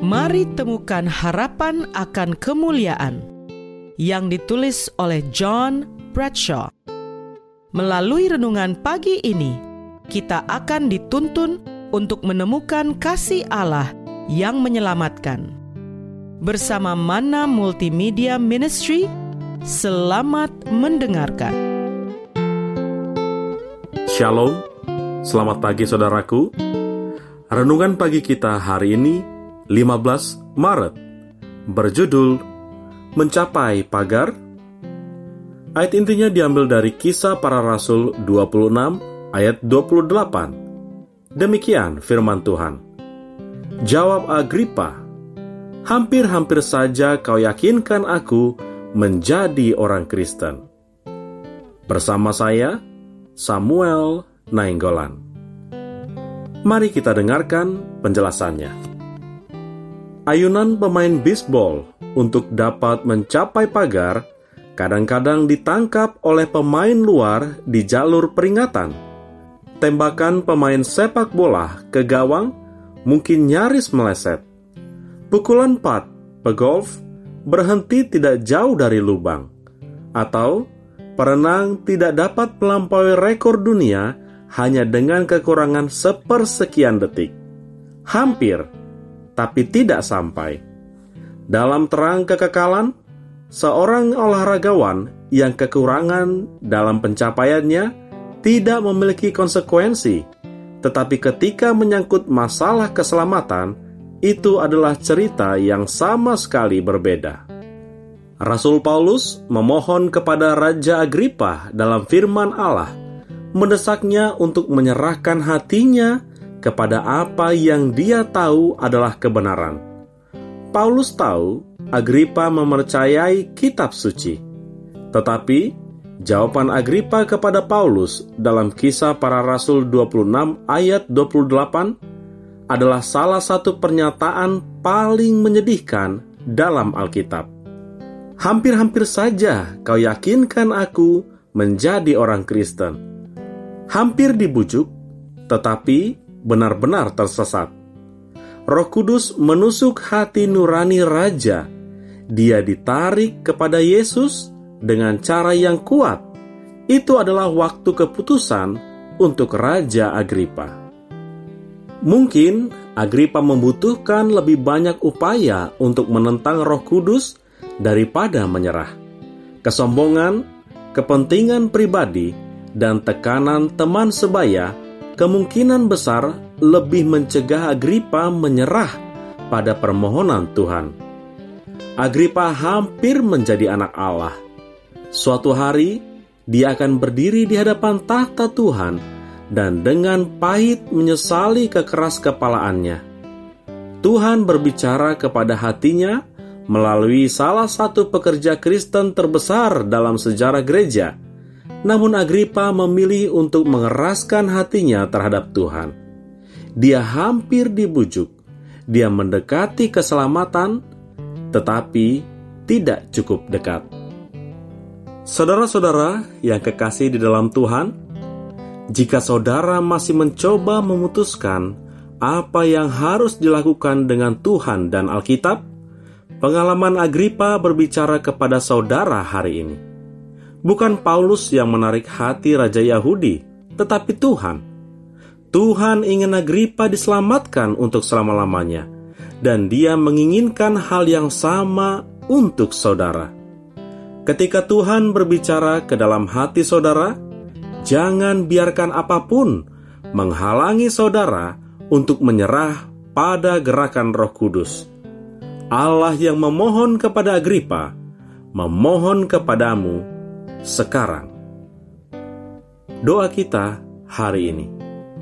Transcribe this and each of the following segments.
Mari temukan harapan akan kemuliaan yang ditulis oleh John Bradshaw. Melalui renungan pagi ini, kita akan dituntun untuk menemukan kasih Allah yang menyelamatkan. Bersama Manna Multimedia Ministry, selamat mendengarkan. Shalom, selamat pagi saudaraku. Renungan pagi kita hari ini 15 Maret berjudul Mencapai Pagar. Ayat intinya diambil dari Kisah Para Rasul 26 ayat 28. Demikian firman Tuhan. Jawab Agripa, hampir-hampir saja kau yakinkan aku menjadi orang Kristen. Bersama saya, Samuel Nainggolan. Mari kita dengarkan penjelasannya. Ayunan pemain bisbol untuk dapat mencapai pagar kadang-kadang ditangkap oleh pemain luar di jalur peringatan. Tembakan pemain sepak bola ke gawang mungkin nyaris meleset. Pukulan putt pegolf berhenti tidak jauh dari lubang. Atau perenang tidak dapat melampaui rekor dunia hanya dengan kekurangan sepersekian detik. Hampir, tapi tidak sampai. Dalam terang kekekalan, seorang olahragawan yang kekurangan dalam pencapaiannya tidak memiliki konsekuensi, tetapi ketika menyangkut masalah keselamatan, itu adalah cerita yang sama sekali berbeda. Rasul Paulus memohon kepada Raja Agripa dalam firman Allah, mendesaknya untuk menyerahkan hatinya kepada apa yang dia tahu adalah kebenaran. Paulus tahu Agripa mempercayai kitab suci. Tetapi jawaban Agripa kepada Paulus dalam Kisah Para Rasul 26 ayat 28 adalah salah satu pernyataan paling menyedihkan dalam Alkitab. Hampir-hampir saja kau yakinkan aku menjadi orang Kristen. Hampir dibujuk, tetapi benar-benar tersesat. Roh Kudus menusuk hati nurani raja. Dia ditarik kepada Yesus dengan cara yang kuat. Itu adalah waktu keputusan untuk Raja Agripa. Mungkin Agripa membutuhkan lebih banyak upaya untuk menentang Roh Kudus daripada menyerah. Kesombongan, kepentingan pribadi, dan tekanan teman sebaya kemungkinan besar lebih mencegah Agripa menyerah pada permohonan Tuhan. Agripa hampir menjadi anak Allah. Suatu hari, dia akan berdiri di hadapan tahta Tuhan dan dengan pahit menyesali kekeras-kepalaannya. Tuhan berbicara kepada hatinya melalui salah satu pekerja Kristen terbesar dalam sejarah gereja. Namun Agripa memilih untuk mengeraskan hatinya terhadap Tuhan. Dia hampir dibujuk. Dia mendekati keselamatan, tetapi tidak cukup dekat. Saudara-saudara yang kekasih di dalam Tuhan, jika saudara masih mencoba memutuskan apa yang harus dilakukan dengan Tuhan dan Alkitab, pengalaman Agripa berbicara kepada saudara hari ini. Bukan Paulus yang menarik hati Raja Yahudi, tetapi Tuhan. Tuhan ingin Agripa diselamatkan untuk selama-lamanya, dan dia menginginkan hal yang sama untuk saudara. Ketika Tuhan berbicara ke dalam hati saudara, jangan biarkan apapun menghalangi saudara untuk menyerah pada gerakan Roh Kudus. Allah yang memohon kepada Agripa, memohon kepadamu sekarang. Doa kita hari ini.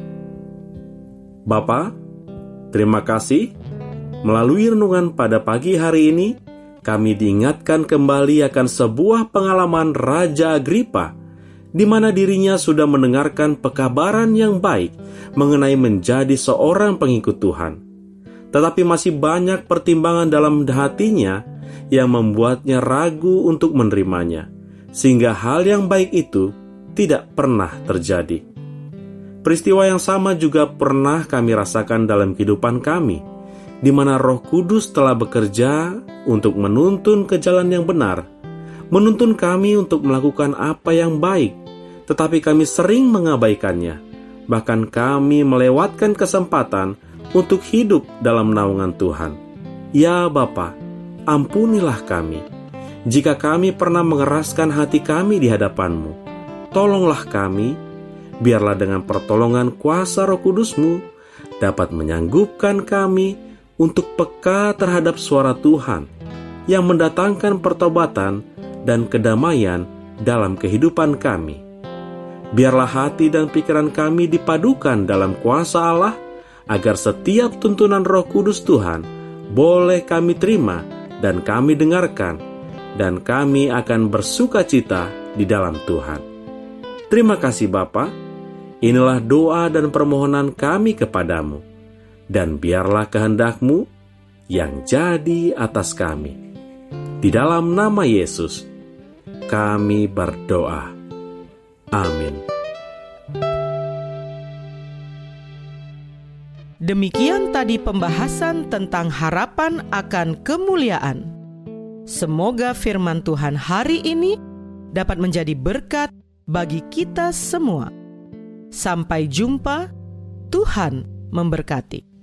Bapa, terima kasih. Melalui renungan pada pagi hari ini, kami diingatkan kembali akan sebuah pengalaman Raja Agripa, di mana dirinya sudah mendengarkan pekabaran yang baik mengenai menjadi seorang pengikut Tuhan. Tetapi masih banyak pertimbangan dalam hatinya yang membuatnya ragu untuk menerimanya, sehingga hal yang baik itu tidak pernah terjadi. Peristiwa yang sama juga pernah kami rasakan dalam kehidupan kami, di mana Roh Kudus telah bekerja untuk menuntun ke jalan yang benar, menuntun kami untuk melakukan apa yang baik, tetapi kami sering mengabaikannya. Bahkan kami melewatkan kesempatan untuk hidup dalam naungan Tuhan. Ya Bapa, ampunilah kami jika kami pernah mengeraskan hati kami di hadapan-Mu. Tolonglah kami, biarlah dengan pertolongan kuasa Roh Kudus-Mu dapat menyanggupkan kami untuk peka terhadap suara Tuhan yang mendatangkan pertobatan dan kedamaian dalam kehidupan kami. Biarlah hati dan pikiran kami dipadukan dalam kuasa Allah, agar setiap tuntunan Roh Kudus Tuhan boleh kami terima dan kami dengarkan, dan kami akan bersukacita di dalam Tuhan. Terima kasih Bapa. Inilah doa dan permohonan kami kepadamu, dan biarlah kehendak-Mu yang jadi atas kami. Di dalam nama Yesus, kami berdoa. Amin. Demikian tadi pembahasan tentang harapan akan kemuliaan. Semoga firman Tuhan hari ini dapat menjadi berkat bagi kita semua. Sampai jumpa, Tuhan memberkati.